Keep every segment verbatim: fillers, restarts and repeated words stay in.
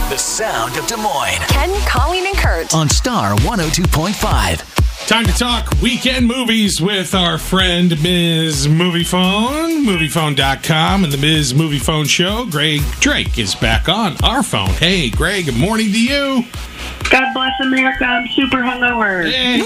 The sound of Des Moines. Ken, Colleen, and Kurt. On Star one oh two point five. Time to talk weekend movies with our friend Miz Moviefone, moviefone dot com, and the Miz Moviefone Show. Greg Drake is back on our phone. Hey, Greg, good morning to you. God bless America. I'm super hungover. Hey,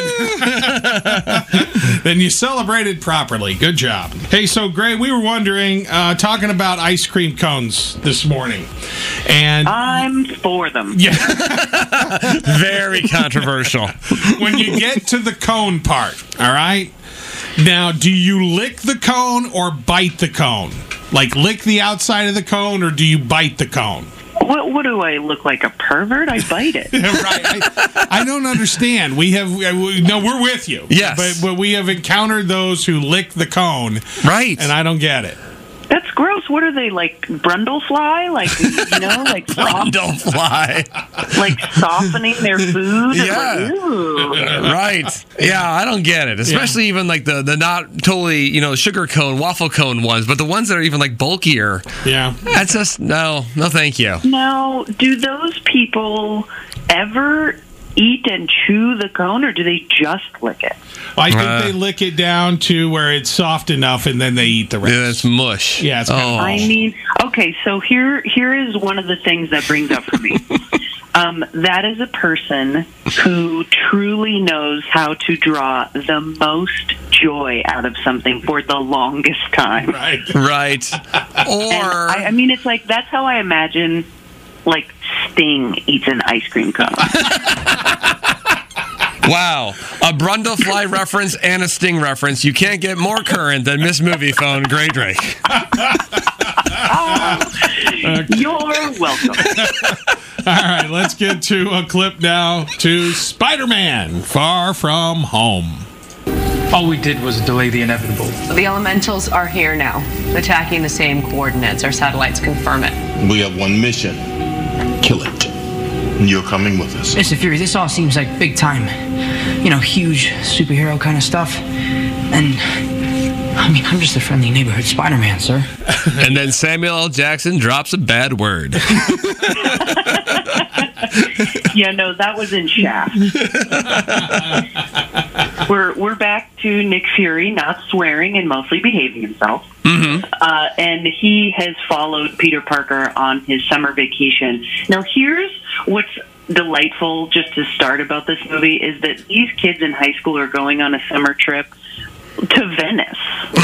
good. Then you celebrated properly. Good job. Hey, so Greg, we were wondering, uh, talking about ice cream cones this morning. And I'm for them. yeah, Very controversial. when you get to the cone part, all right? Now, do you lick the cone or bite the cone? Like lick the outside of the cone or do you bite the cone? What, what do I look like, a pervert? I bite it. Right. I, I don't understand. We have we, no. We're with you. Yes. but, but we have encountered those who lick the cone, Right. and I don't get it. That's gross. What are they, like brundlefly? Like, you know, like soft, Don't fly. like softening their food? It's Yeah. like, ooh. Right. Yeah, I don't get it. Especially even like the, the not totally, you know, sugar cone, waffle cone ones, but the ones that are even like bulkier. Yeah. That's just, no, no thank you. Now, do those people ever eat and chew the cone, or do they just lick it? I think Uh, they lick it down to where it's soft enough, and then they eat the rest. Yeah, it's mush. Yeah, it's kinda- oh. I mean, okay, so here here is one of the things that brings up for me. Um, that is a person who truly knows how to draw the most joy out of something for the longest time. Right. Right. And Or, I, I mean, it's like, that's how I imagine, like, Sting eats an ice cream cone. wow, a Brundlefly reference and a Sting reference. You can't get more current than Miss Moviefone, Greg Drake. You're welcome. All right, let's get to a clip now to Spider-Man: Far From Home. All we did was delay the inevitable. The elementals are here now, attacking the same coordinates. Our satellites confirm it. We have one mission. Kill it. And you're coming with us. Mister Fury, this all seems like big time, you know, huge superhero kind of stuff. And, I mean, I'm just a friendly neighborhood Spider-Man, sir. And then Samuel L. Jackson drops a bad word. Yeah, no, that was in Shaft. we're we're back to Nick Fury not swearing and mostly behaving himself. Mm-hmm. Uh, and he has followed Peter Parker on his summer vacation. Now, here's what's delightful just to start about this movie is that these kids in high school are going on a summer trip to Venice.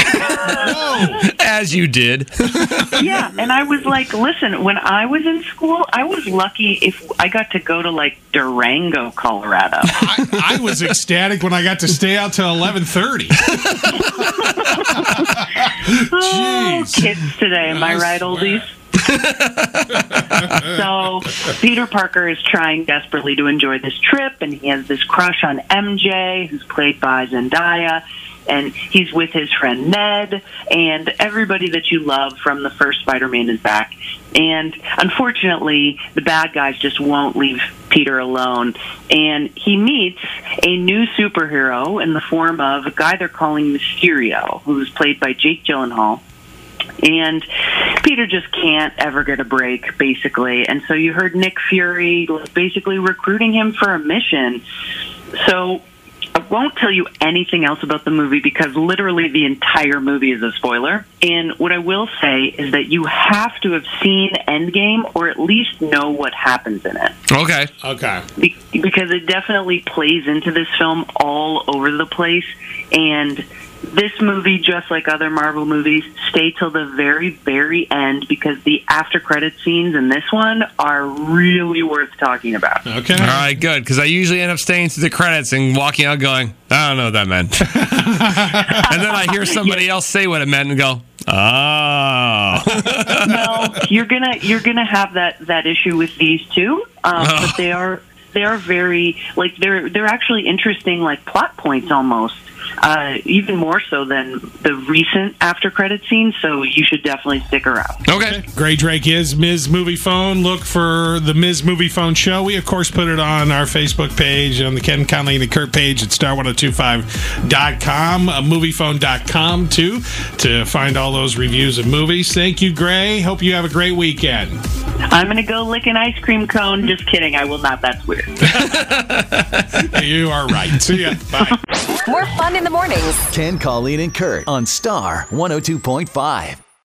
As you did. Yeah, and I was like, listen, when I was in school, I was lucky if I got to go to, like, Durango, Colorado. I, I was ecstatic when I got to stay out till eleven thirty. Oh, Jeez. kids today, am I I right, swear. oldies? So Peter Parker is trying desperately to enjoy this trip, and he has this crush on M J, who's played by Zendaya, and he's with his friend Ned, and everybody that you love from the first Spider-Man is back. And unfortunately, the bad guys just won't leave Peter alone, and he meets a new superhero in the form of a guy they're calling Mysterio, who's played by Jake Gyllenhaal. And Peter just can't ever get a break, basically. And so you heard Nick Fury basically recruiting him for a mission. So I won't tell you anything else about the movie because literally the entire movie is a spoiler. And what I will say is that you have to have seen Endgame or at least know what happens in it. Okay. Okay. Be- because it definitely plays into this film all over the place. And this movie, just like other Marvel movies, stay till the very, very end because the after credit scenes in this one are really worth talking about. Okay. All right, good. Because I usually end up staying through the credits and walking out going, I don't know what that meant. And then I hear somebody else say what it meant and go, oh. No, you're gonna you're gonna have that, that issue with these two, um, Oh. but they are they are very like they're they're actually interesting like plot points almost. uh, even more so than the recent after credit scene. So you should definitely stick around. Okay. Gray Drake is Miz Movie Phone. Look for the Miz Movie Phone show. We, of course, put it on our Facebook page, on the Ken Conley and the Kurt page at star ten twenty-five dot com, uh, movie phone dot com, too, to find all those reviews of movies. Thank you, Gray. Hope you have a great weekend. I'm going to go lick an ice cream cone. Just kidding. I will not. That's weird. You are right. See ya. Bye. More fun in the mornings. Ken, Colleen, and Kurt on Star one oh two point five.